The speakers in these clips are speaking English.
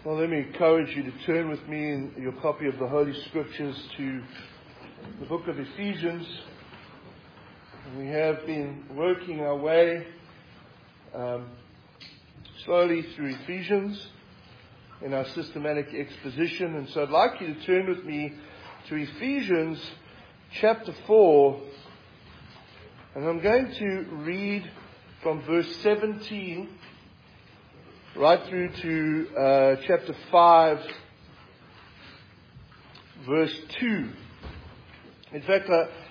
Well, let me encourage you to turn with me in your copy of the Holy Scriptures to the book of Ephesians. We have been working our way slowly through Ephesians in our systematic exposition. And so I'd like you to turn with me to Ephesians chapter 4. And I'm going to read from verse 17 right through to chapter 5, verse 2. In fact,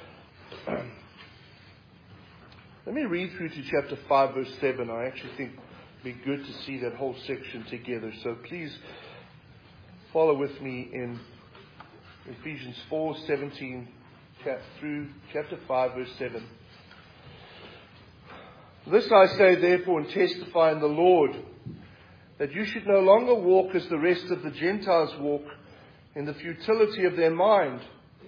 let me read through to chapter 5, verse 7. I actually think it'd be good to see that whole section together. So please follow with me in Ephesians 4:17 through chapter 5, verse 7. This I say, therefore, and testify in the Lord, that you should no longer walk as the rest of the Gentiles walk, in the futility of their mind,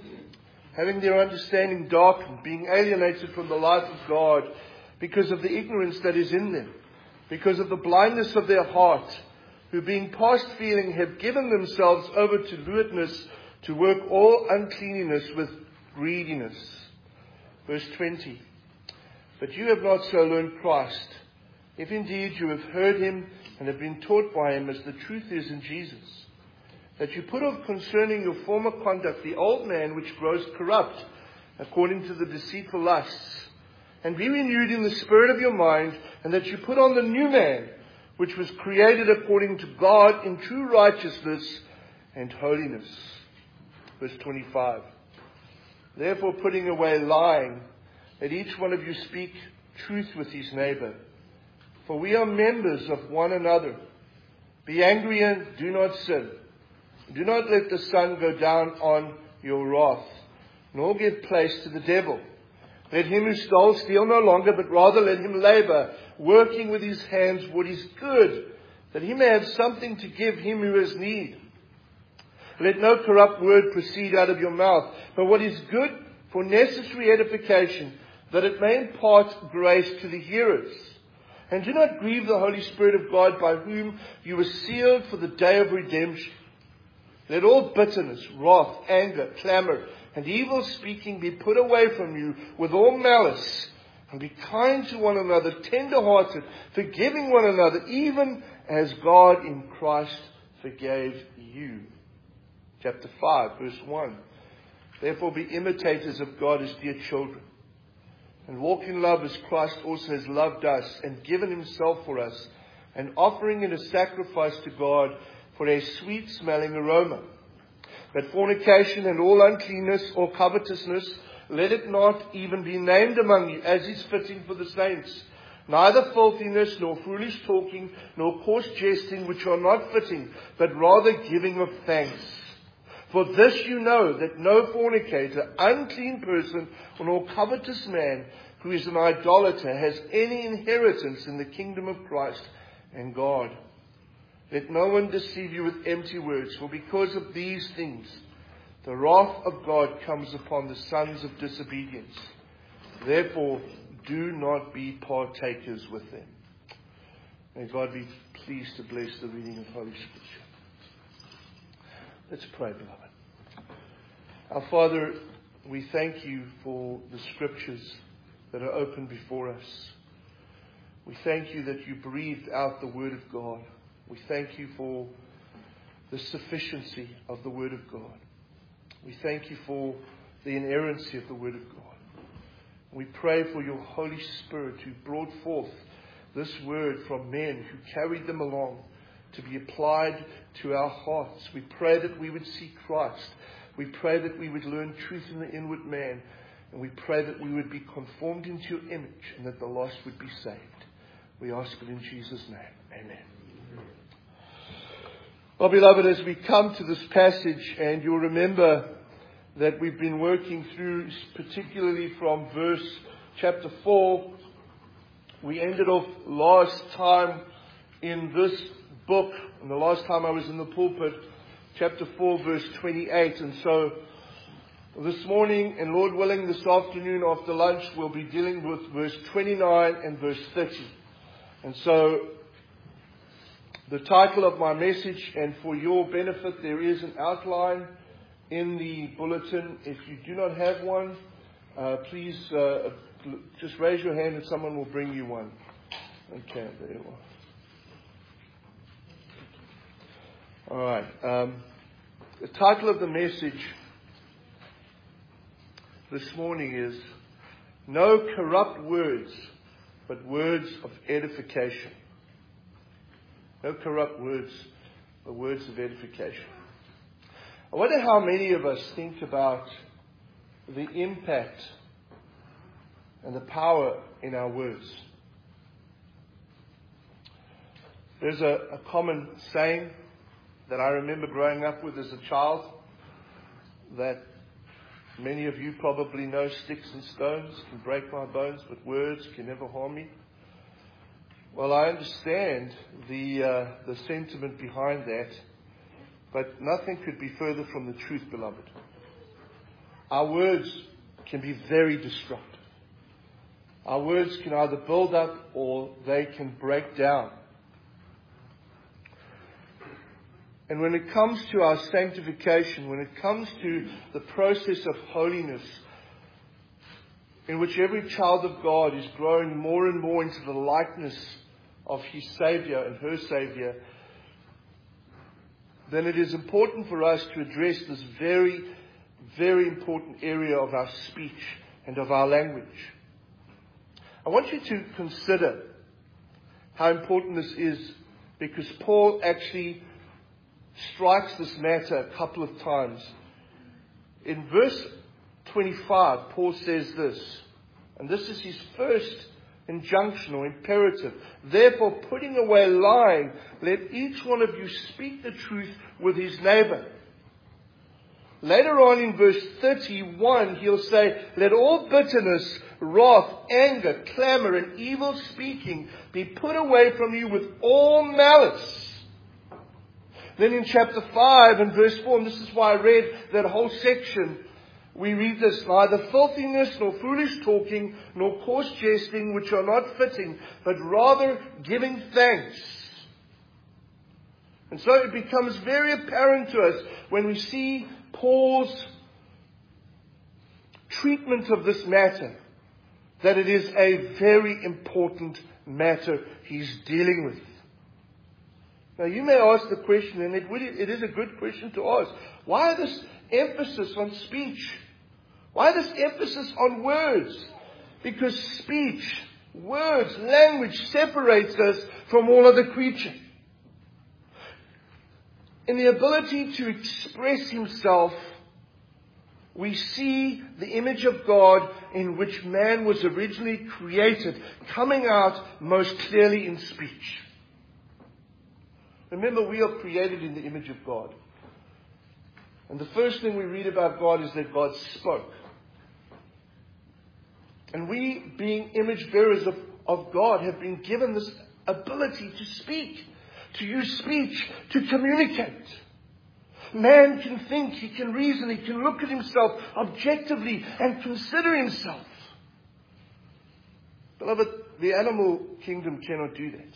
having their understanding darkened, being alienated from the life of God because of the ignorance that is in them, because of the blindness of their heart, who being past feeling have given themselves over to lewdness, to work all uncleanness with greediness. Verse 20. But you have not so learned Christ, if indeed you have heard him and have been taught by him, as the truth is in Jesus, that you put off concerning your former conduct the old man which grows corrupt according to the deceitful lusts, and be renewed in the spirit of your mind, and that you put on the new man which was created according to God in true righteousness and holiness. Verse 25. Therefore, putting away lying, let each one of you speak truth with his neighbor, for we are members of one another. Be angry and do not sin. Do not let the sun go down on your wrath, nor give place to the devil. Let him who stole steal no longer, but rather let him labor, working with his hands what is good, that he may have something to give him who has need. Let no corrupt word proceed out of your mouth, but what is good for necessary edification, that it may impart grace to the hearers. And do not grieve the Holy Spirit of God, by whom you were sealed for the day of redemption. Let all bitterness, wrath, anger, clamor, and evil speaking be put away from you with all malice. And be kind to one another, tender-hearted, forgiving one another, even as God in Christ forgave you. Chapter 5, verse 1. Therefore be imitators of God as dear children, and walk in love as Christ also has loved us and given himself for us, an offering and a sacrifice to God for a sweet-smelling aroma. But fornication and all uncleanness or covetousness, let it not even be named among you, as is fitting for the saints. Neither filthiness, nor foolish talking, nor coarse jesting, which are not fitting, but rather giving of thanks. For this you know, that no fornicator, unclean person, nor covetous man who is an idolater has any inheritance in the kingdom of Christ and God. Let no one deceive you with empty words, for because of these things the wrath of God comes upon the sons of disobedience. Therefore, do not be partakers with them. May God be pleased to bless the reading of Holy Scripture. Let's pray, beloved. Our Father, we thank you for the Scriptures that are open before us. We thank you that you breathed out the Word of God. We thank you for the sufficiency of the Word of God. We thank you for the inerrancy of the Word of God. We pray for your Holy Spirit who brought forth this Word from men who carried them along to be applied to our hearts. We pray that we would see Christ. We pray that we would learn truth in the inward man. And we pray that we would be conformed into your image and that the lost would be saved. We ask it in Jesus' name. Amen. Well, beloved, as we come to this passage, and you'll remember that we've been working through, particularly from chapter 4. We ended off last time in this book, and the last time I was in the pulpit, chapter 4, verse 28. And so this morning, and Lord willing, this afternoon after lunch, we'll be dealing with verse 29 and verse 30. And so The title of my message, and for your benefit, there is an outline in the bulletin. If you do not have one, please just raise your hand and someone will bring you one. Okay, there you are. All right. The title of the message this morning is No Corrupt Words, but Words of Edification. No corrupt words, but words of edification. I wonder how many of us think about the impact and the power in our words. There's a common saying that I remember growing up with as a child that many of you probably know: sticks and stones can break my bones, but words can never harm me. Well, I understand the sentiment behind that, but nothing could be further from the truth, beloved. Our words can be very destructive. Our words can either build up or they can break down. And when it comes to our sanctification, when it comes to the process of holiness, in which every child of God is growing more and more into the likeness of his Savior and her Savior, then it is important for us to address this very, very important area of our speech and of our language. I want you to consider how important this is, because Paul actually strikes this matter a couple of times. In verse 25, Paul says this, and this is his first injunction or imperative. Therefore, putting away lying, let each one of you speak the truth with his neighbor. Later on in verse 31, he'll say, let all bitterness, wrath, anger, clamor, and evil speaking be put away from you with all malice. Then in chapter 5 and verse 4, and this is why I read that whole section, we read this: neither filthiness, nor foolish talking, nor coarse jesting, which are not fitting, but rather giving thanks. And so it becomes very apparent to us when we see Paul's treatment of this matter, that it is a very important matter he's dealing with. Now you may ask the question, and it is a good question to ask, why this emphasis on speech? Why this emphasis on words? Because speech, words, language separates us from all other creatures. In the ability to express himself, we see the image of God in which man was originally created coming out most clearly in speech. Remember, we are created in the image of God. And the first thing we read about God is that God spoke. And we, being image bearers of God, have been given this ability to speak, to use speech, to communicate. Man can think, he can reason, he can look at himself objectively and consider himself. Beloved, the animal kingdom cannot do that.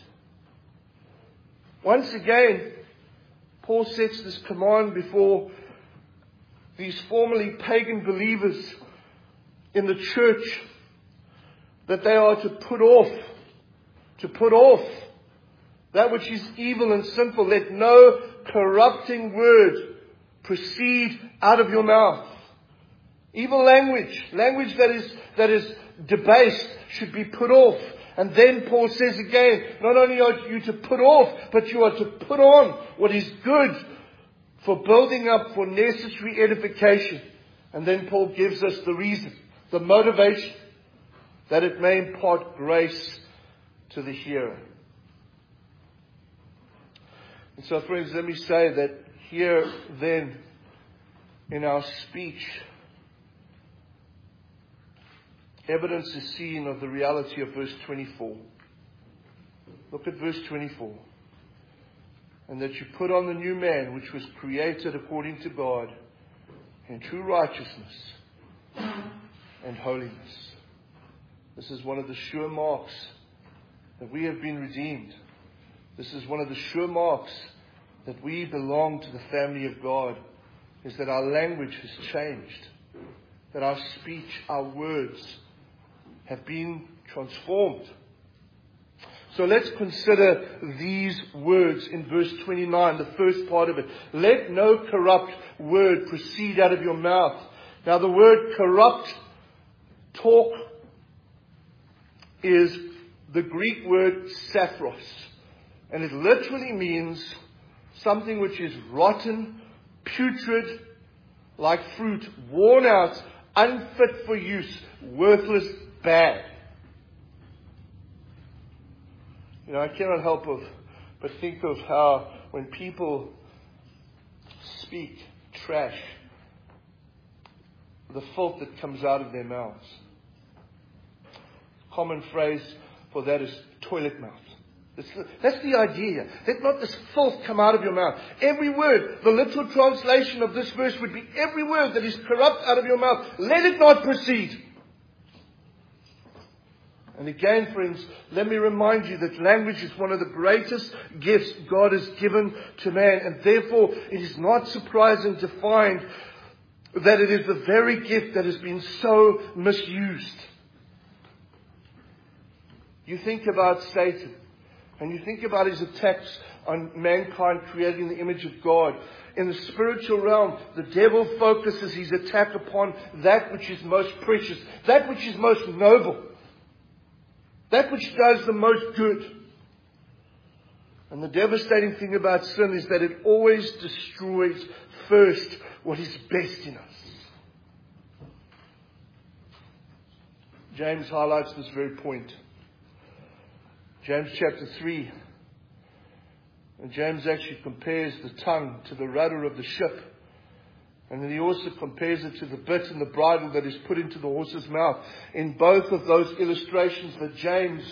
Once again, Paul sets this command before these formerly pagan believers in the church, that they are to put off that which is evil and sinful. Let no corrupting word proceed out of your mouth. Evil language that is debased, should be put off. And then Paul says again, not only are you to put off, but you are to put on what is good for building up, for necessary edification. And then Paul gives us the reason, the motivation, that it may impart grace to the hearer. And so, friends, let me say that here then, in our speech, evidence is seen of the reality of verse 24. Look at verse 24. And that you put on the new man, which was created according to God, in true righteousness and holiness. This is one of the sure marks that we have been redeemed, This is one of the sure marks that we belong to the family of God, is that our language has changed, that our speech, our words have been transformed. So let's consider these words in verse 29, the first part of it. Let no corrupt word proceed out of your mouth. Now the word corrupt, talk, is the Greek word saphros. And it literally means something which is rotten, putrid, like fruit, worn out, unfit for use, worthless, bad. I cannot help but think of how when people speak trash, the filth that comes out of their mouths. Common phrase for that is toilet mouth. That's the idea. Let not this filth come out of your mouth. Every word, the literal translation of this verse would be every word that is corrupt out of your mouth, let it not proceed. And again, friends, let me remind you that language is one of the greatest gifts God has given to man. And therefore, it is not surprising to find that it is the very gift that has been so misused. You think about Satan, and you think about his attacks on mankind creating the image of God. In the spiritual realm, the devil focuses his attack upon that which is most precious, that which is most noble, that which does the most good. And the devastating thing about sin is that it always destroys first what is best in us. James highlights this very point. James chapter 3. And James actually compares the tongue to the rudder of the ship. And then he also compares it to the bit and the bridle that is put into the horse's mouth. In both of those illustrations that James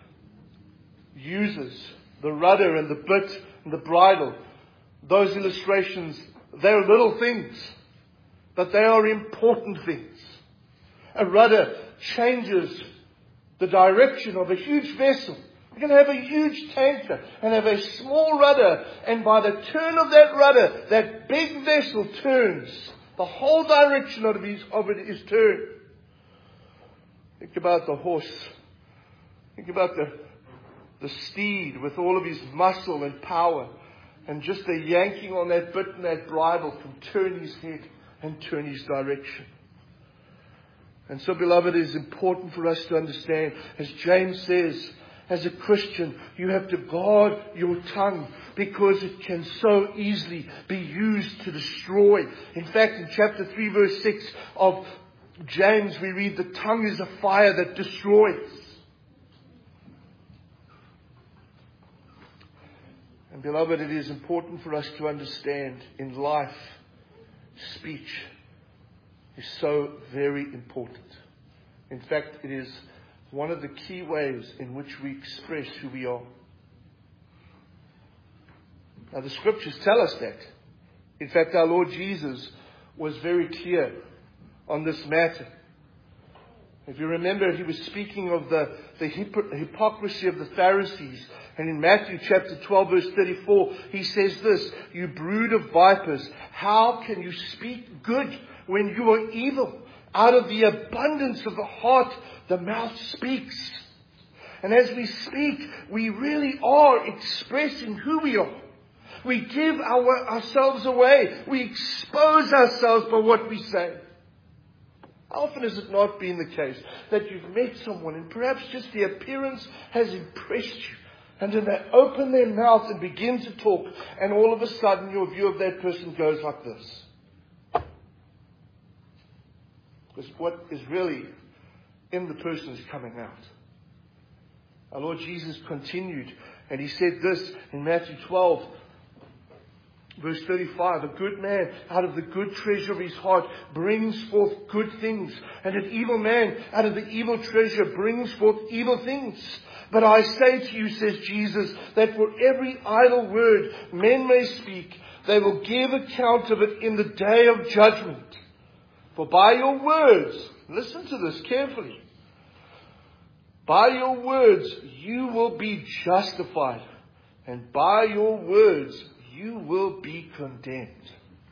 uses, the rudder and the bit and the bridle, those illustrations, they're little things, but they are important things. A rudder changes the direction of a huge vessel. You can have a huge tanker and have a small rudder, and by the turn of that rudder, that big vessel turns. The whole direction of it is turned. Think about the horse. Think about the steed with all of his muscle and power, and just the yanking on that bit and that bridle can turn his head and turn his direction. And so, beloved, it is important for us to understand, as James says, as a Christian, you have to guard your tongue because it can so easily be used to destroy. In fact, in chapter 3, verse 6 of James, we read, the tongue is a fire that destroys. And beloved, it is important for us to understand in life, speech is so very important. In fact, it is one of the key ways in which we express who we are. Now, the scriptures tell us that. In fact, our Lord Jesus was very clear on this matter. If you remember, he was speaking of the hypocrisy of the Pharisees. And in Matthew chapter 12, verse 34, he says this, you brood of vipers, how can you speak good when you are evil? Out of the abundance of the heart, the mouth speaks. And as we speak, we really are expressing who we are. We give ourselves away. We expose ourselves by what we say. How often has it not been the case that you've met someone and perhaps just the appearance has impressed you, and then they open their mouth and begin to talk, and all of a sudden your view of that person goes like this? Because what is really in the person is coming out. Our Lord Jesus continued, and he said this in Matthew 12, verse 35, a good man out of the good treasure of his heart brings forth good things, and an evil man out of the evil treasure brings forth evil things. But I say to you, says Jesus, that for every idle word men may speak, they will give account of it in the day of judgment. For by your words, listen to this carefully, by your words you will be justified, and by your words you will be condemned.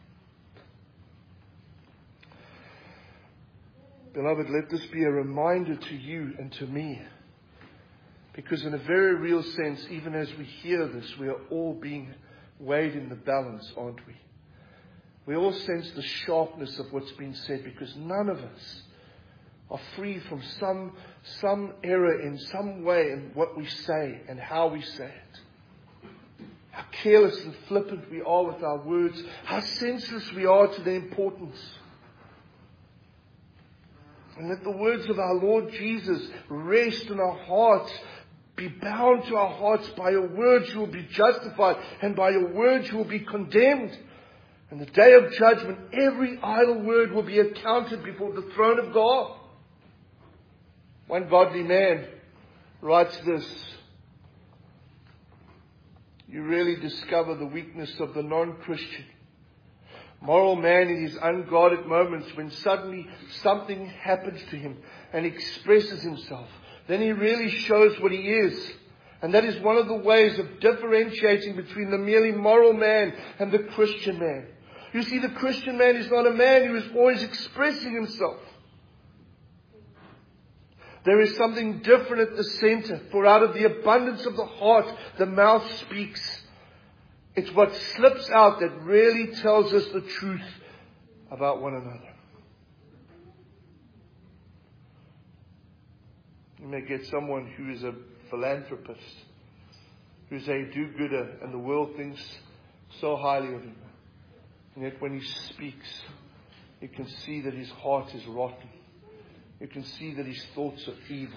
Beloved, let this be a reminder to you and to me. Because in a very real sense, even as we hear this, we are all being weighed in the balance, aren't we? We all sense the sharpness of what's been said, because none of us are free from some error in some way in what we say and how we say it. How careless and flippant we are with our words. How senseless we are to their importance. And let the words of our Lord Jesus rest in our hearts, be bound to our hearts. By your words you will be justified, and by your words you will be condemned. And the day of judgment, every idle word will be accounted before the throne of God. One godly man writes this: you really discover the weakness of the non-Christian moral man in his unguarded moments when suddenly something happens to him and expresses himself. Then he really shows what he is. And that is one of the ways of differentiating between the merely moral man and the Christian man. You see, the Christian man is not a man who is always expressing himself. There is something different at the center, for out of the abundance of the heart, the mouth speaks. It's what slips out that really tells us the truth about one another. You may get someone who is a philanthropist, who's a do-gooder, and the world thinks so highly of him. And yet when he speaks, you can see that his heart is rotten. You can see that his thoughts are evil.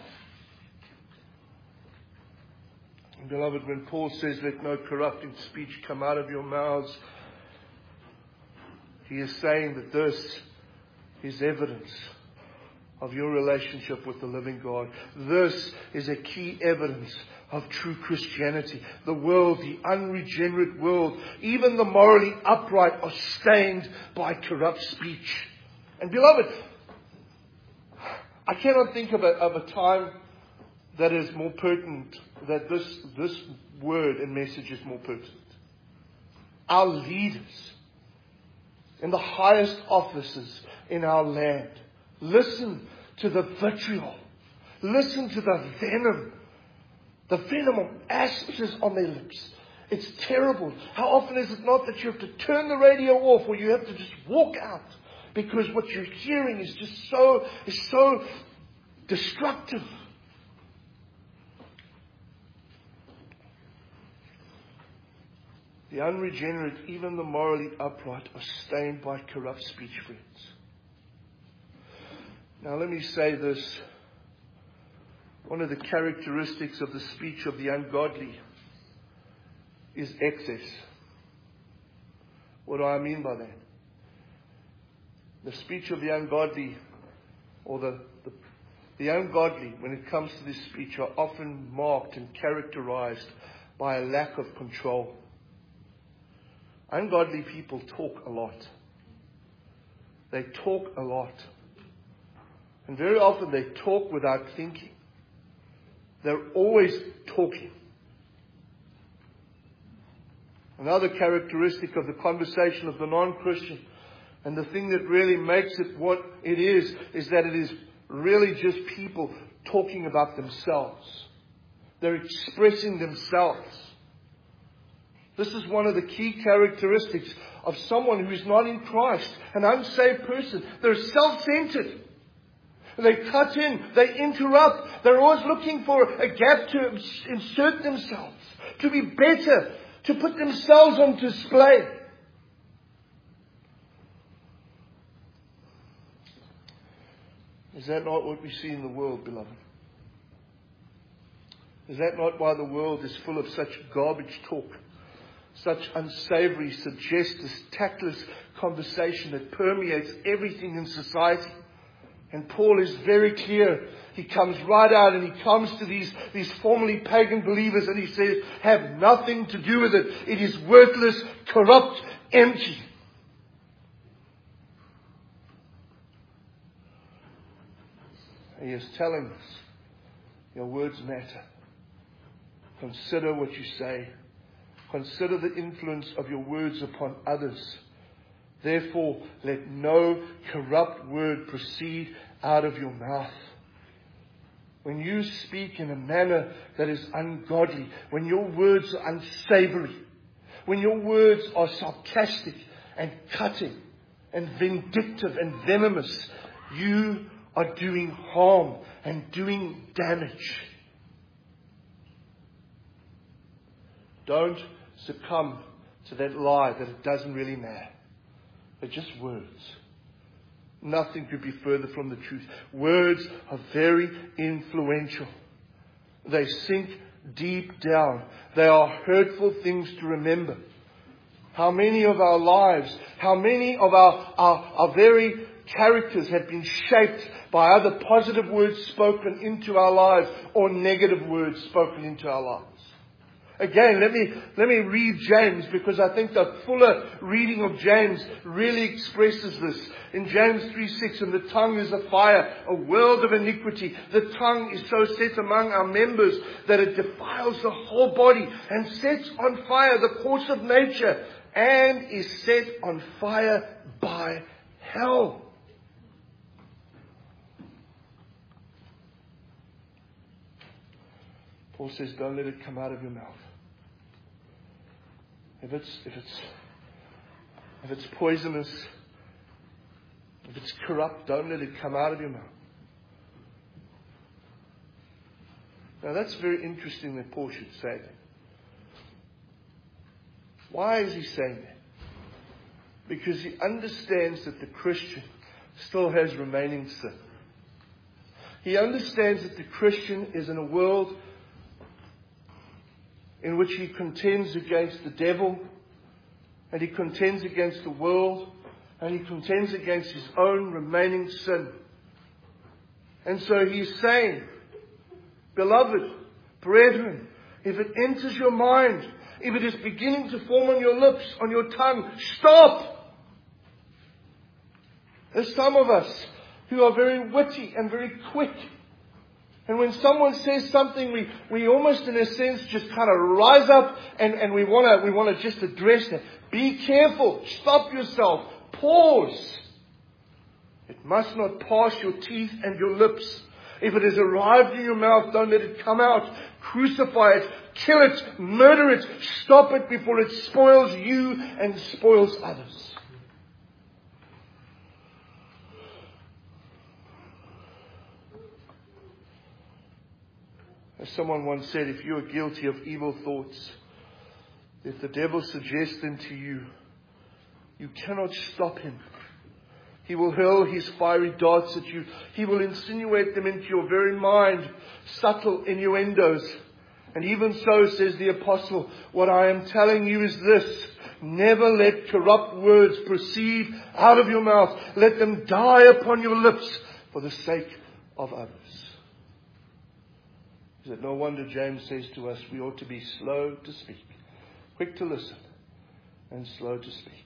And beloved, when Paul says, let no corrupting speech come out of your mouths, he is saying that this is evidence of your relationship with the living God. This is a key evidence of true Christianity. The world, the unregenerate world, even the morally upright are stained by corrupt speech. And beloved, I cannot think of a time that is more pertinent, that this word and message is more pertinent. Our leaders in the highest offices in our land, listen to the vitriol. Listen to the venom. The venom of asps on their lips. It's terrible. How often is it not that you have to turn the radio off, or you have to just walk out, because what you're hearing is just so destructive. The unregenerate, even the morally upright, are stained by corrupt speech, friends. Now let me say this. One of the characteristics of the speech of the ungodly is excess. What do I mean by that? The speech of the ungodly, or the ungodly, when it comes to this speech, are often marked and characterized by a lack of control. Ungodly people talk a lot. They talk a lot. And very often they talk without thinking. They're always talking. Another characteristic of the conversation of the non-Christian, and the thing that really makes it what it is that it is really just people talking about themselves. They're expressing themselves. This is one of the key characteristics of someone who is not in Christ, an unsaved person. They're self-centered. They cut in, they interrupt. They're always looking for a gap to insert themselves, to be better, to put themselves on display. Is that not what we see in the world, beloved? Is that not why the world is full of such garbage talk? Such unsavory, suggestive, tactless conversation that permeates everything in society. And Paul is very clear. He comes right out and he comes to these formerly pagan believers and he says, have nothing to do with it. It is worthless, corrupt, empty. And he is telling us, your words matter. Consider what you say. Consider the influence of your words upon others. Therefore, let no corrupt word proceed out of your mouth. When you speak in a manner that is ungodly, when your words are unsavory, when your words are sarcastic and cutting and vindictive and venomous, you are doing harm and doing damage. Don't succumb to that lie that it doesn't really matter. They're just words. Nothing could be further from the truth. Words are very influential. They sink deep down. They are hurtful things to remember. How many of our lives, how many of our very characters have been shaped by either positive words spoken into our lives or negative words spoken into our lives. Again, let me read James, because I think the fuller reading of James really expresses this. In James 3:6, and the tongue is a fire, a world of iniquity. The tongue is so set among our members that it defiles the whole body and sets on fire the course of nature and is set on fire by hell. Paul says, don't let it come out of your mouth. If it's poisonous, if it's corrupt, don't let it come out of your mouth. Now that's very interesting that Paul should say that. Why is he saying that? Because he understands that the Christian still has remaining sin. He understands that the Christian is in a world in which he contends against the devil, and he contends against the world, and he contends against his own remaining sin. And so he's saying, beloved, brethren, if it enters your mind, if it is beginning to form on your lips, on your tongue, stop! There's some of us who are very witty and very quick. And when someone says something, we almost in a sense just kind of rise up and we want to just address that. Be careful. Stop yourself. Pause. It must not pass your teeth and your lips. If it has arrived in your mouth, don't let it come out. Crucify it. Kill it. Murder it. Stop it before it spoils you and spoils others. As someone once said, if you are guilty of evil thoughts, if the devil suggests them to you, you cannot stop him. He will hurl his fiery darts at you. He will insinuate them into your very mind, subtle innuendos. And even so, says the apostle, what I am telling you is this: never let corrupt words proceed out of your mouth. Let them die upon your lips for the sake of others. Is it no wonder James says to us we ought to be slow to speak, quick to listen, and slow to speak.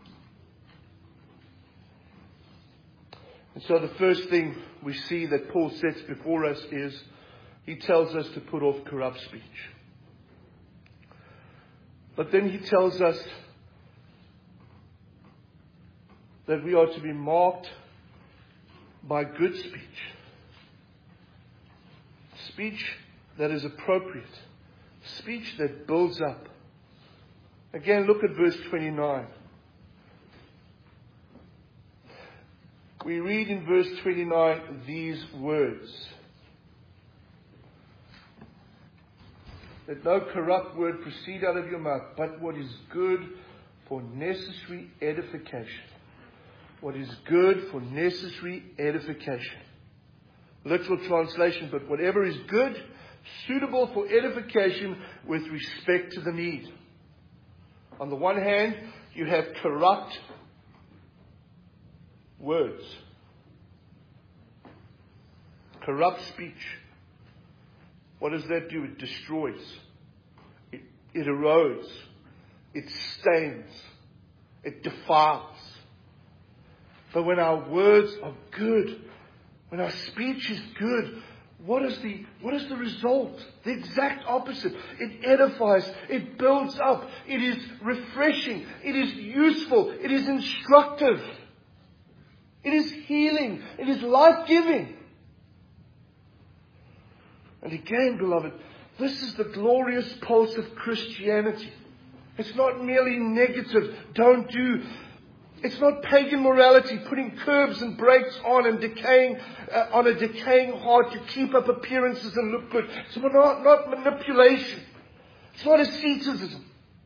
And so the first thing we see that Paul sets before us is he tells us to put off corrupt speech. But then he tells us that we are to be marked by good speech. Speech that is appropriate. Speech that builds up. Again, look at verse 29. We read in verse 29 these words: let no corrupt word proceed out of your mouth, but what is good for necessary edification. What is good for necessary edification. Literal translation, but whatever is good, suitable for edification with respect to the need. On the one hand, you have corrupt words. Corrupt speech. What does that do? It destroys. It erodes. It stains. It defiles. But when our words are good, when our speech is good, what is the result? The exact opposite. It edifies. It builds up. It is refreshing. It is useful. It is instructive. It is healing. It is life-giving. And again, beloved, this is the glorious pulse of Christianity. It's not merely negative, don't do. It's not pagan morality, putting curbs and brakes on and on a decaying heart to keep up appearances and look good. It's not manipulation. It's not asceticism.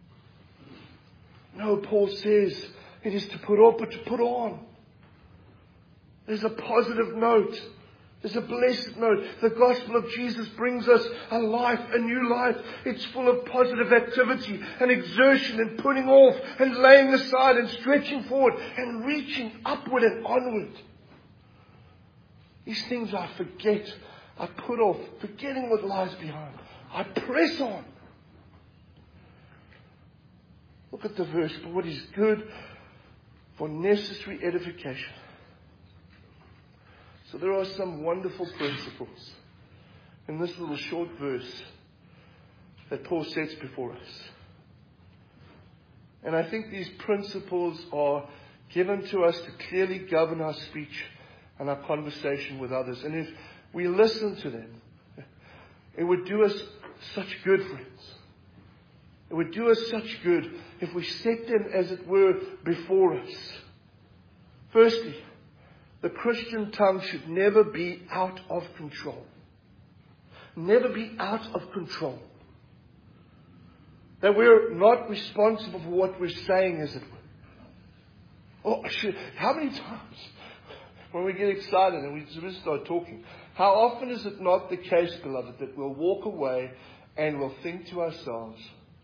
No, Paul says it is to put off, but to put on. There's a positive note. There's a blessed note. The gospel of Jesus brings us a life, a new life. It's full of positive activity and exertion and putting off and laying aside and stretching forward and reaching upward and onward. These things I forget. I put off, forgetting what lies behind. I press on. Look at the verse. For what is good for necessary edification. So there are some wonderful principles in this little short verse that Paul sets before us. And I think these principles are given to us to clearly govern our speech and our conversation with others. And if we listen to them, it would do us such good, friends. It would do us such good if we set them, as it were, before us. Firstly, the Christian tongue should never be out of control. Never be out of control. That we're not responsible for what we're saying, as it were. How many times when we get excited and we just start talking, how often is it not the case, beloved, that we'll walk away and we'll think to ourselves,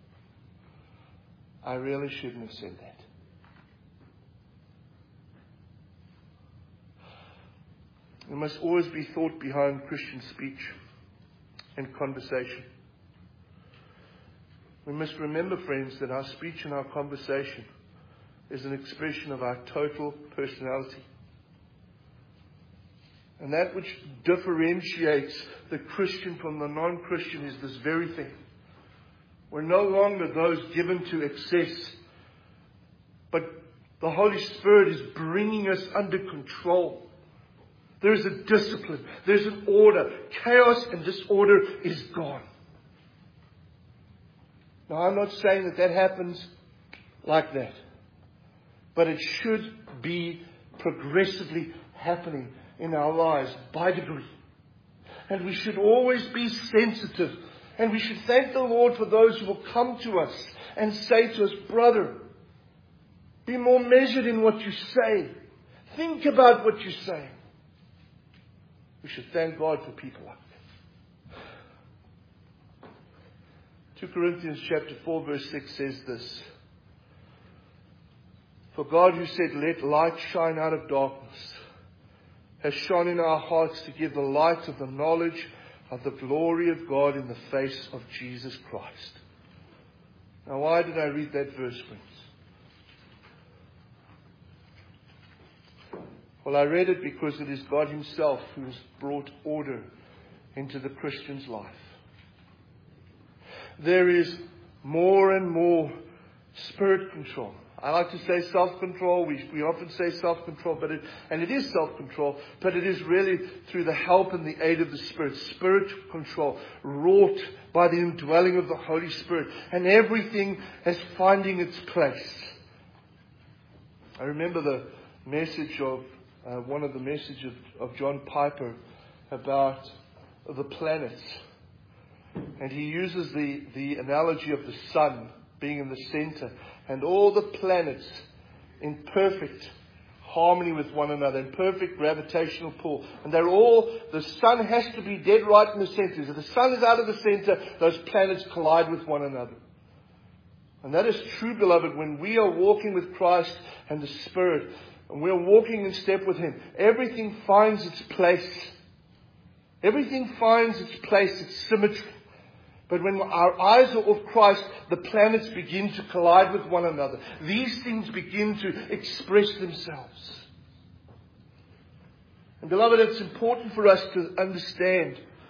I really shouldn't have said that. There must always be thought behind Christian speech and conversation. We must remember, friends, that our speech and our conversation is an expression of our total personality. And that which differentiates the Christian from the non-Christian is this very thing. We're no longer those given to excess, but the Holy Spirit is bringing us under control. There is a discipline. There's an order. Chaos and disorder is gone. Now, I'm not saying that happens like that. But it should be progressively happening in our lives by degree. And we should always be sensitive. And we should thank the Lord for those who will come to us and say to us, brother, be more measured in what you say. Think about what you say. We should thank God for people like that. 2 Corinthians chapter 4 verse 6 says this. For God, who said, let light shine out of darkness, has shone in our hearts to give the light of the knowledge of the glory of God in the face of Jesus Christ. Now, why did I read that verse, friends? Well, I read it because it is God Himself who has brought order into the Christian's life. There is more and more spirit control. I like to say self-control. We often say self-control, and it is self-control, but it is really through the help and the aid of the Spirit. Spiritual control wrought by the indwelling of the Holy Spirit, and everything is finding its place. I remember the message of one of the messages of John Piper about the planets. And he uses the analogy of the sun being in the center and all the planets in perfect harmony with one another, in perfect gravitational pull. And the sun has to be dead right in the center. If the sun is out of the center, those planets collide with one another. And that is true, beloved, when we are walking with Christ and the Spirit. And we're walking in step with Him. Everything finds its place. Everything finds its place, its symmetry. But when our eyes are off Christ, the planets begin to collide with one another. These things begin to express themselves. And beloved, it's important for us to understand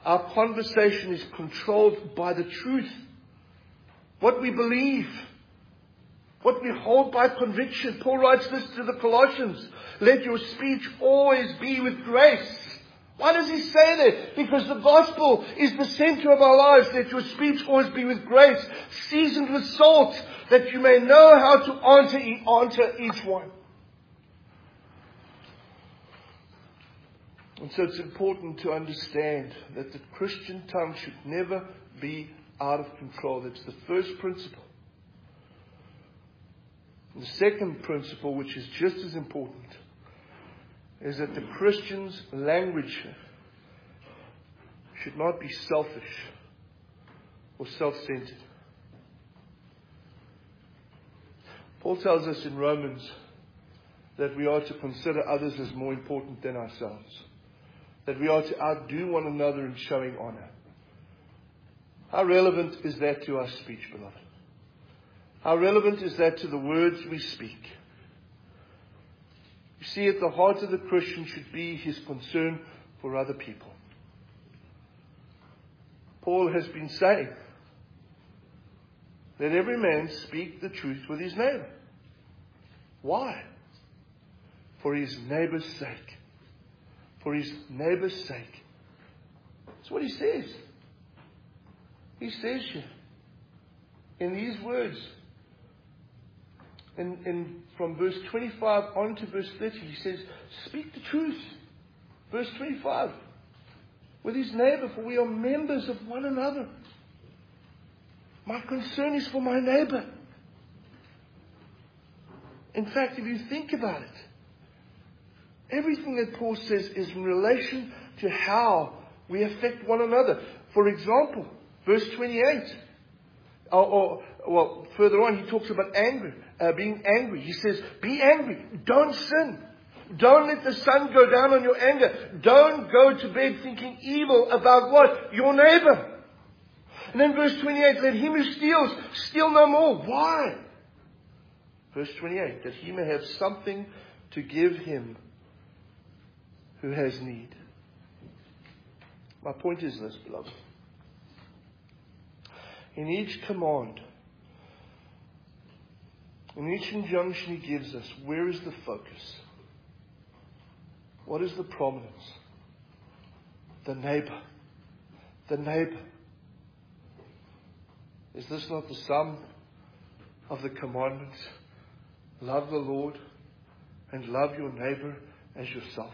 Our conversation is controlled by the truth. What we believe. What we hold by conviction. Paul writes this to the Colossians. Let your speech always be with grace. Why does he say that? Because the gospel is the center of our lives. Let your speech always be with grace, seasoned with salt, that you may know how to answer each one. And so it's important to understand that the Christian tongue should never be out of control. That's the first principle. And the second principle, which is just as important, is that the Christian's language should not be selfish or self-centered. Paul tells us in Romans that we are to consider others as more important than ourselves. That we are to outdo one another in showing honor. How relevant is that to our speech, beloved? How relevant is that to the words we speak? You see, at the heart of the Christian should be his concern for other people. Paul has been saying, let every man speak the truth with his neighbor. Why? For his neighbor's sake. For his neighbor's sake. That's what he says. He says here, in these words, and from verse 25 on to verse 30, he says, speak the truth. Verse 25, with his neighbor, for we are members of one another. My concern is for my neighbor. In fact, if you think about it, everything that Paul says is in relation to how we affect one another. For example, verse 28, further on, he talks about anger. Being angry. He says, be angry. Don't sin. Don't let the sun go down on your anger. Don't go to bed thinking evil about what? Your neighbor. And then verse 28, let him who steals, steal no more. Why? Verse 28, that he may have something to give him who has need. My point is this, beloved. In each command, in each injunction he gives us, where is the focus? What is the prominence? The neighbor. The neighbor. Is this not the sum of the commandments? Love the Lord and love your neighbor as yourself.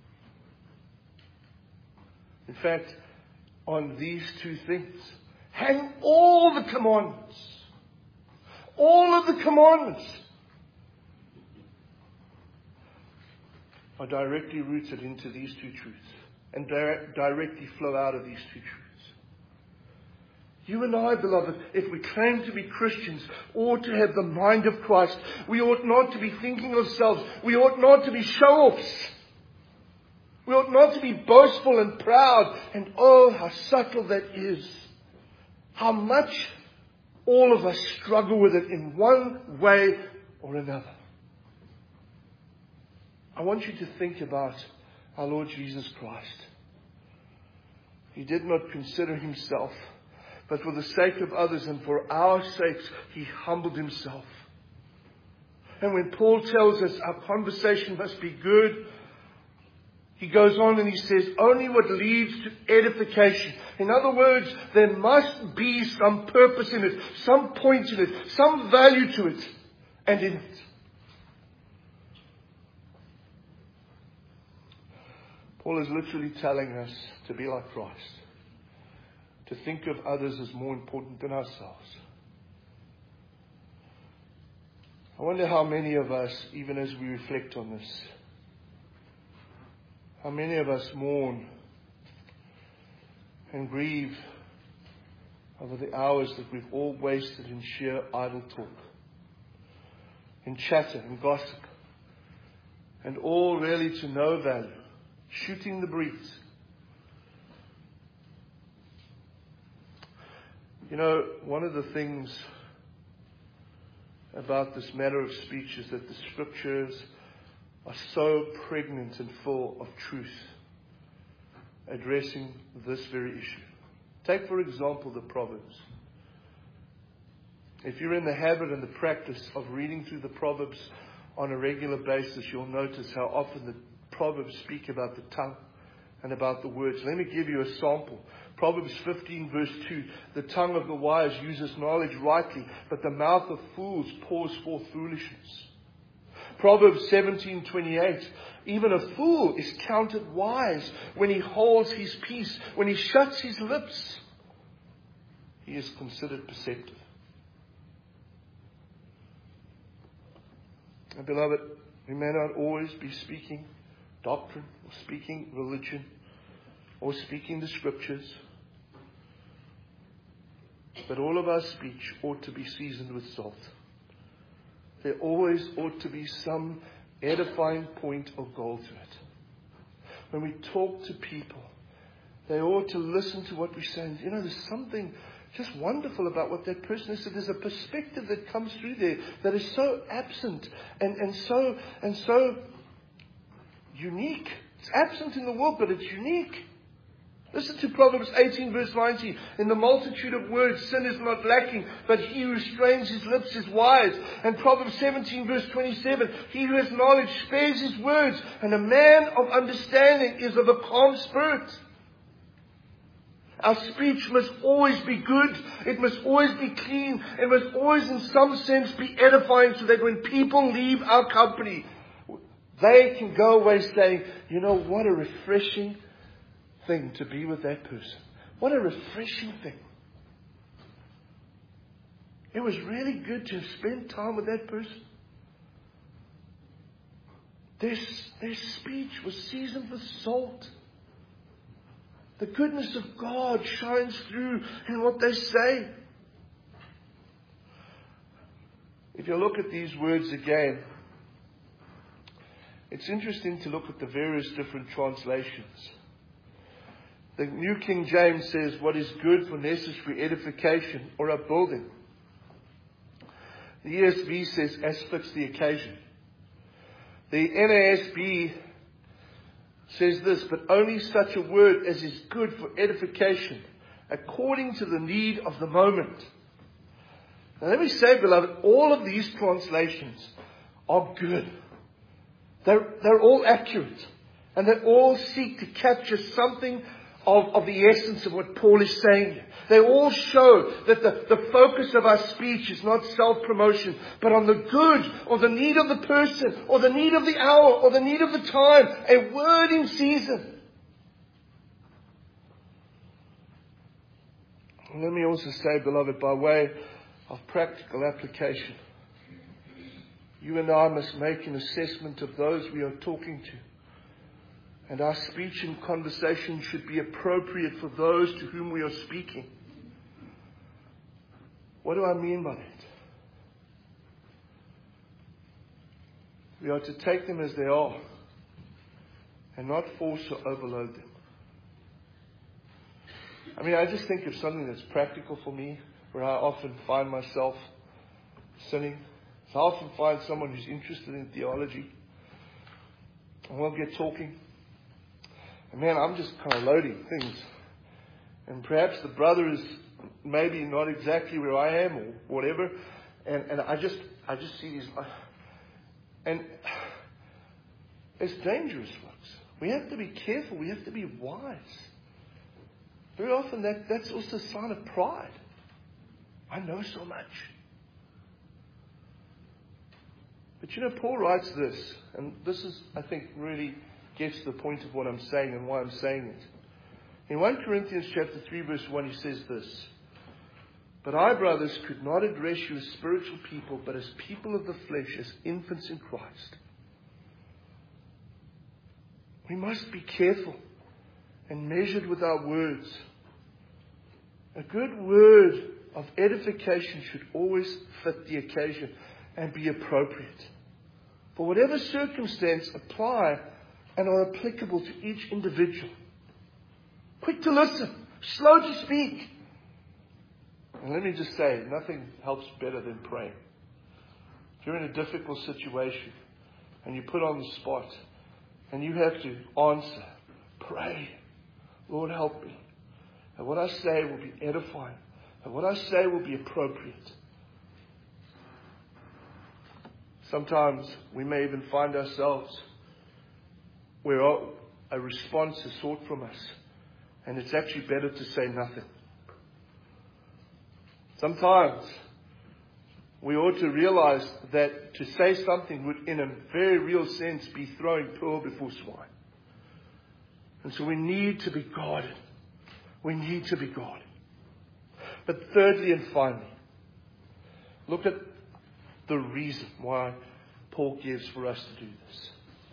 In fact, on these two things hang all the commandments. All of the commandments are directly rooted into these two truths and directly flow out of these two truths. You and I, beloved, if we claim to be Christians, ought to have the mind of Christ. We ought not to be thinking of selves. We ought not to be show-offs. We ought not to be boastful and proud. And oh, how subtle that is. How much all of us struggle with it in one way or another. I want you to think about our Lord Jesus Christ. He did not consider himself, but for the sake of others and for our sakes, he humbled himself. And when Paul tells us our conversation must be good, he goes on and he says, only what leads to edification. In other words, there must be some purpose in it, some point in it, some value to it, and in it. Paul is literally telling us to be like Christ, to think of others as more important than ourselves. I wonder how many of us, even as we reflect on this, how many of us mourn and grieve over the hours that we've all wasted in sheer idle talk, in chatter and gossip, and all really to no value, shooting the breeze. You know, one of the things about this matter of speech is that the scriptures are so pregnant and full of truth addressing this very issue. Take, for example, the Proverbs. If you're in the habit and the practice of reading through the Proverbs on a regular basis, you'll notice how often the Proverbs speak about the tongue and about the words. Let me give you a sample. Proverbs 15 verse 2. The tongue of the wise uses knowledge rightly, but the mouth of fools pours forth foolishness. Proverbs 17:28. Even a fool is counted wise when he holds his peace. When he shuts his lips, he is considered perceptive. And beloved, we may not always be speaking doctrine or speaking religion or speaking the scriptures, but all of our speech ought to be seasoned with salt. There always ought to be some edifying point or goal to it. When we talk to people, they ought to listen to what we say. You know, there's something just wonderful about what that person has said. There's a perspective that comes through there that is so absent and so unique. It's absent in the world, but it's unique. Listen to Proverbs 18 verse 19. In the multitude of words, sin is not lacking, but he who restrains his lips is wise. And Proverbs 17 verse 27. He who has knowledge spares his words, and a man of understanding is of a calm spirit. Our speech must always be good. It must always be clean. It must always in some sense be edifying, so that when people leave our company, they can go away saying, you know, what a refreshing thing to be with that person. What a refreshing thing. It was really good to spend time with that person. Their speech was seasoned with salt. The goodness of God shines through in what they say. If you look at these words again, it's interesting to look at the various different translations. The New King James says, what is good for necessary edification or upbuilding. The ESV says, as fits the occasion. The NASB says this, but only such a word as is good for edification, according to the need of the moment. Now let me say, beloved, all of these translations are good. They're all accurate. And they all seek to capture something of the essence of what Paul is saying. They all show that the focus of our speech is not self-promotion, but on the good or the need of the person or the need of the hour or the need of the time. A word in season. And let me also say, beloved, by way of practical application, you and I must make an assessment of those we are talking to. And our speech and conversation should be appropriate for those to whom we are speaking. What do I mean by that? We are to take them as they are and not force or overload them. I mean, I just think of something that's practical for me, where I often find myself sinning. So I often find someone who's interested in theology, and we'll get talking. And man, I'm just kind of loading things. And perhaps the brother is maybe not exactly where I am or whatever. And I just see these. And it's dangerous, folks. We have to be careful. We have to be wise. Very often that's also a sign of pride. I know so much. But you know, Paul writes this, and this is, I think, really gets to the point of what I'm saying and why I'm saying it. In 1 Corinthians chapter 3 verse 1 he says this, but I, brothers, could not address you as spiritual people, but as people of the flesh, as infants in Christ. We must be careful and measured with our words. A good word of edification should always fit the occasion and be appropriate. For whatever circumstance, apply and are applicable to each individual. Quick to listen, slow to speak. And let me just say, nothing helps better than praying. If you're in a difficult situation and you're put on the spot and you have to answer, pray. Lord, help me. And what I say will be edifying. And what I say will be appropriate. Sometimes we may even find ourselves where a response is sought from us. And it's actually better to say nothing. Sometimes we ought to realize that to say something would, in a very real sense, be throwing pearl before swine. And so we need to be guarded. We need to be guarded. But thirdly and finally, look at the reason why Paul gives for us to do this.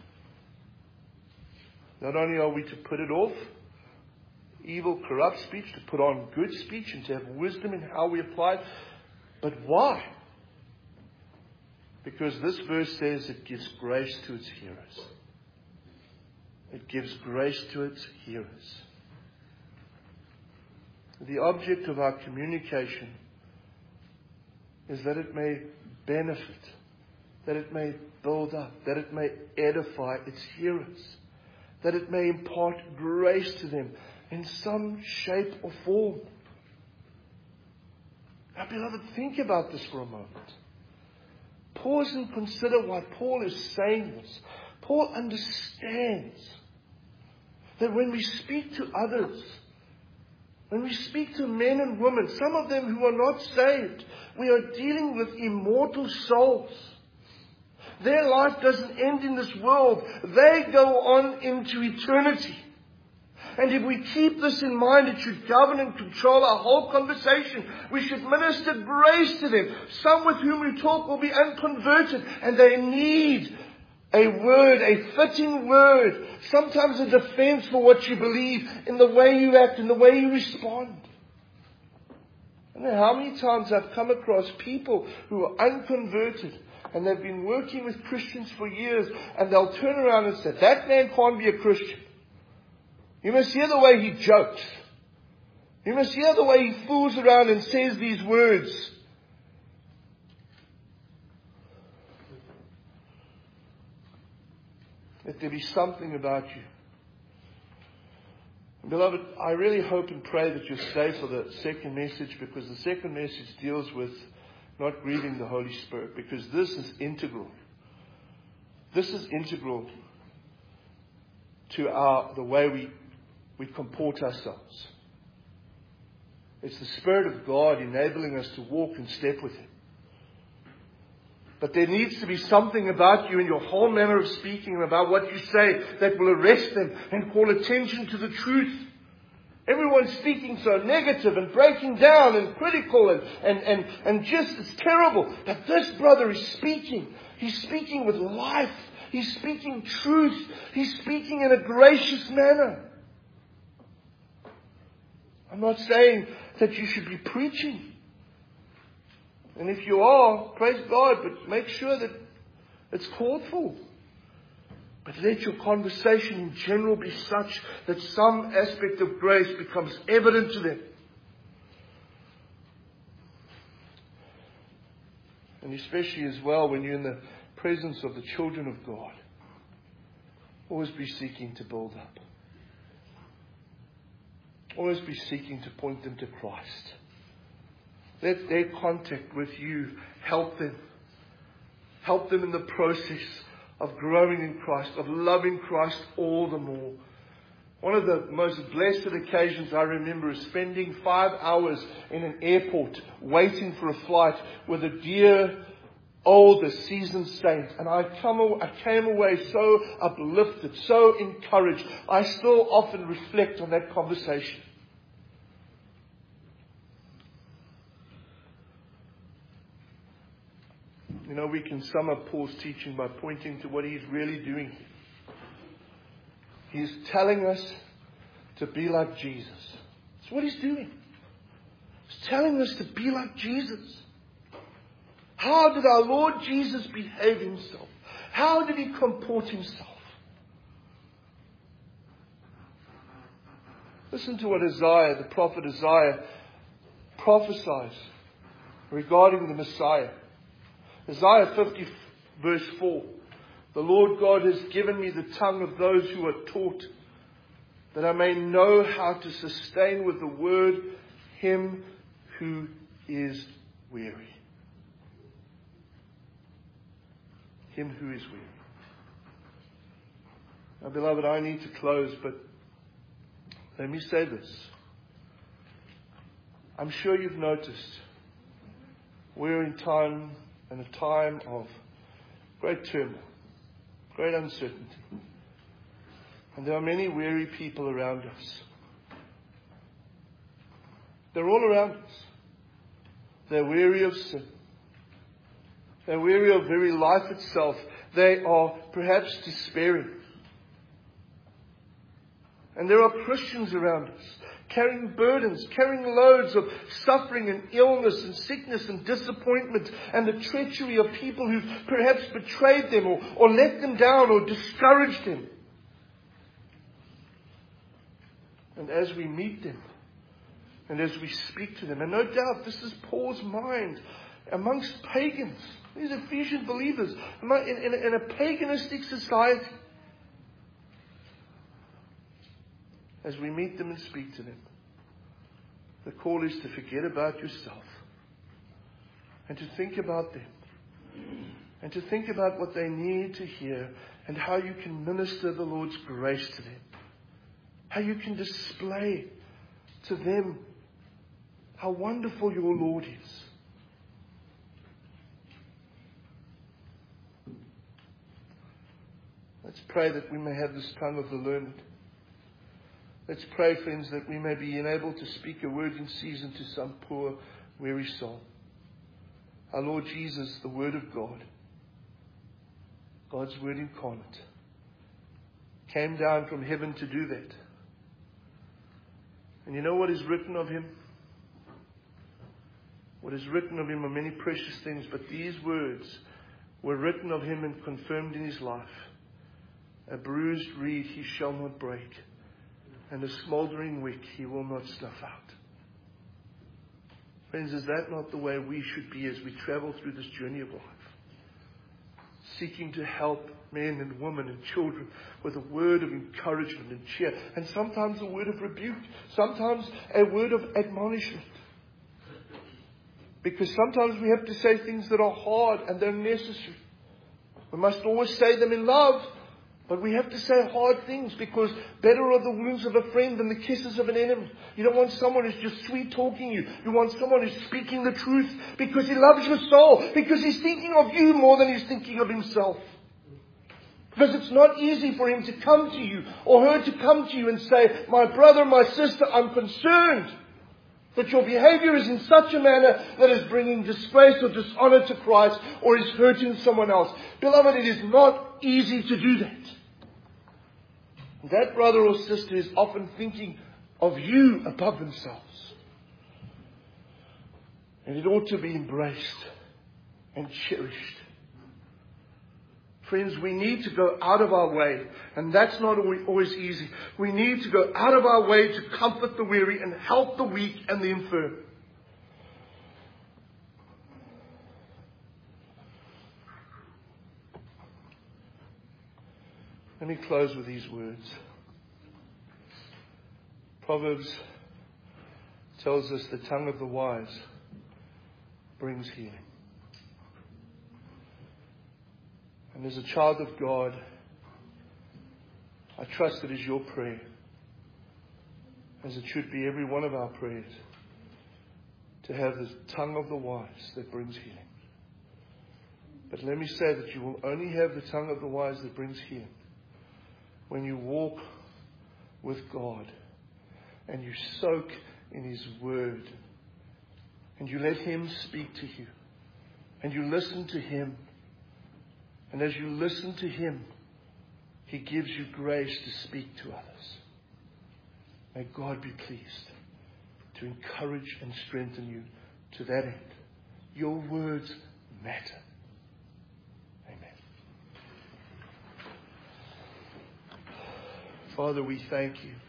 Not only are we to put it off, evil, corrupt speech, to put on good speech and to have wisdom in how we apply it, but why? Because this verse says it gives grace to its hearers. It gives grace to its hearers. The object of our communication is that it may benefit, that it may build up, that it may edify its hearers, that it may impart grace to them in some shape or form. Now, beloved, think about this for a moment. Pause and consider why Paul is saying this. Paul understands that when we speak to others, when we speak to men and women, some of them who are not saved, we are dealing with immortal souls. Their life doesn't end in this world. They go on into eternity. And if we keep this in mind, it should govern and control our whole conversation. We should minister grace to them. Some with whom we talk will be unconverted, and they need a word, a fitting word, sometimes a defense for what you believe, in the way you act, in the way you respond. I don't know how many times I've come across people who are unconverted, and they've been working with Christians for years, and they'll turn around and say, that man can't be a Christian. You must hear the way he jokes. You must hear the way he fools around and says these words. Let there be something about you. Beloved, I really hope and pray that you'll stay for the second message, because the second message deals with not grieving the Holy Spirit, because this is integral. This is integral to the way we comport ourselves. It's the Spirit of God enabling us to walk in step with Him. But there needs to be something about you in your whole manner of speaking and about what you say that will arrest them and call attention to the truth. Everyone's speaking so negative and breaking down and critical and just it's terrible. But this brother is speaking. He's speaking with life. He's speaking truth. He's speaking in a gracious manner. I'm not saying that you should be preaching. And if you are, praise God, but make sure that it's called for. But let your conversation in general be such that some aspect of grace becomes evident to them. And especially as well when you're in the presence of the children of God. Always be seeking to build up. Always be seeking to point them to Christ. Let their contact with you help them. Help them in the process of growing in Christ, of loving Christ all the more. One of the most blessed occasions I remember is spending 5 hours in an airport waiting for a flight with a dear, older, seasoned saint. And I came away so uplifted, so encouraged. I still often reflect on that conversation. You know, we can sum up Paul's teaching by pointing to what he's really doing. He's telling us to be like Jesus. That's what he's doing. He's telling us to be like Jesus. How did our Lord Jesus behave himself? How did he comport himself? Listen to what Isaiah, the prophet Isaiah, prophesies regarding the Messiah. Isaiah 50 verse 4. The Lord God has given me the tongue of those who are taught, that I may know how to sustain with the word him who is weary. Him who is weary. Now, beloved, I need to close, but let me say this. I'm sure you've noticed we're in a time of great turmoil, great uncertainty. And there are many weary people around us. They're all around us. They're weary of sin. They're weary of very life itself. They are perhaps despairing. And there are Christians around us, carrying burdens, carrying loads of suffering and illness and sickness and disappointment and the treachery of people who've perhaps betrayed them or let them down or discouraged them. And as we meet them and as we speak to them, and no doubt this is Paul's mind amongst pagans, these Ephesian believers, in a paganistic society. As we meet them and speak to them, the call is to forget about yourself and to think about them and to think about what they need to hear and how you can minister the Lord's grace to them, how you can display to them how wonderful your Lord is. Let's pray that we may have this tongue of the learned. Let's pray, friends, that we may be enabled to speak a word in season to some poor, weary soul. Our Lord Jesus, the Word of God, God's Word incarnate, came down from heaven to do that. And you know what is written of him? What is written of him are many precious things, but these words were written of him and confirmed in his life. A bruised reed he shall not break, and a smouldering wick he will not snuff out. Friends, is that not the way we should be as we travel through this journey of life? Seeking to help men and women and children with a word of encouragement and cheer, and sometimes a word of rebuke, sometimes a word of admonishment. Because sometimes we have to say things that are hard and they're necessary. We must always say them in love, but we have to say hard things, because better are the wounds of a friend than the kisses of an enemy. You don't want someone who's just sweet talking you. You want someone who's speaking the truth because he loves your soul, because he's thinking of you more than he's thinking of himself. Because it's not easy for him to come to you or her to come to you and say, my brother, my sister, I'm concerned that your behavior is in such a manner that is bringing disgrace or dishonor to Christ or is hurting someone else. Beloved, it is not easy to do that. That brother or sister is often thinking of you above themselves. And it ought to be embraced and cherished. Friends, we need to go out of our way, and that's not always easy. We need to go out of our way to comfort the weary and help the weak and the infirm. Let me close with these words. Proverbs tells us the tongue of the wise brings healing. And as a child of God, I trust it is your prayer, as it should be every one of our prayers, to have the tongue of the wise that brings healing. But let me say that you will only have the tongue of the wise that brings healing when you walk with God and you soak in His Word and you let Him speak to you and you listen to Him. And as you listen to Him, He gives you grace to speak to others. May God be pleased to encourage and strengthen you to that end. Your words matter. Amen. Father, we thank you.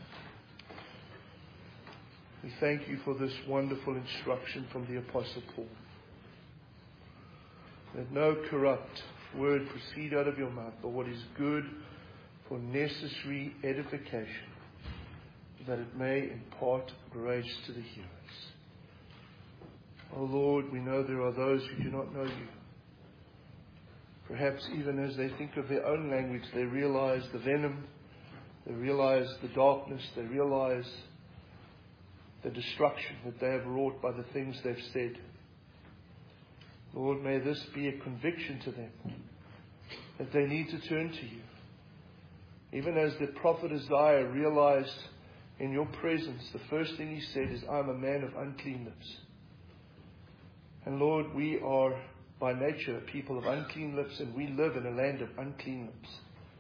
We thank you for this wonderful instruction from the Apostle Paul. Let no corrupt word proceed out of your mouth, but what is good for necessary edification, that it may impart grace to the hearers. Oh Lord, we know there are those who do not know you. Perhaps even as they think of their own language, they realize the venom, they realize the darkness, they realize the destruction that they have wrought by the things they've said. Lord, may this be a conviction to them that they need to turn to you. Even as the prophet Isaiah realized in your presence, the first thing he said is, I'm a man of unclean lips. And Lord, we are by nature a people of unclean lips, and we live in a land of unclean lips.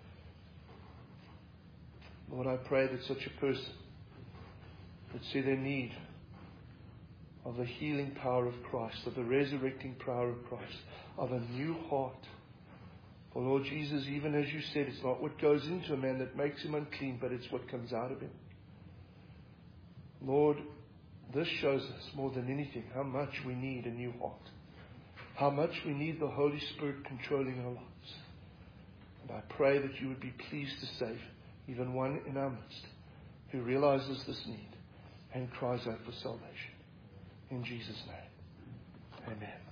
Lord, I pray that such a person would see their need of the healing power of Christ, of the resurrecting power of Christ, of a new heart. For Lord Jesus, even as you said, it's not what goes into a man that makes him unclean, but it's what comes out of him. Lord, this shows us more than anything how much we need a new heart, how much we need the Holy Spirit controlling our lives. And I pray that you would be pleased to save even one in our midst who realizes this need and cries out for salvation. In Jesus' name, amen.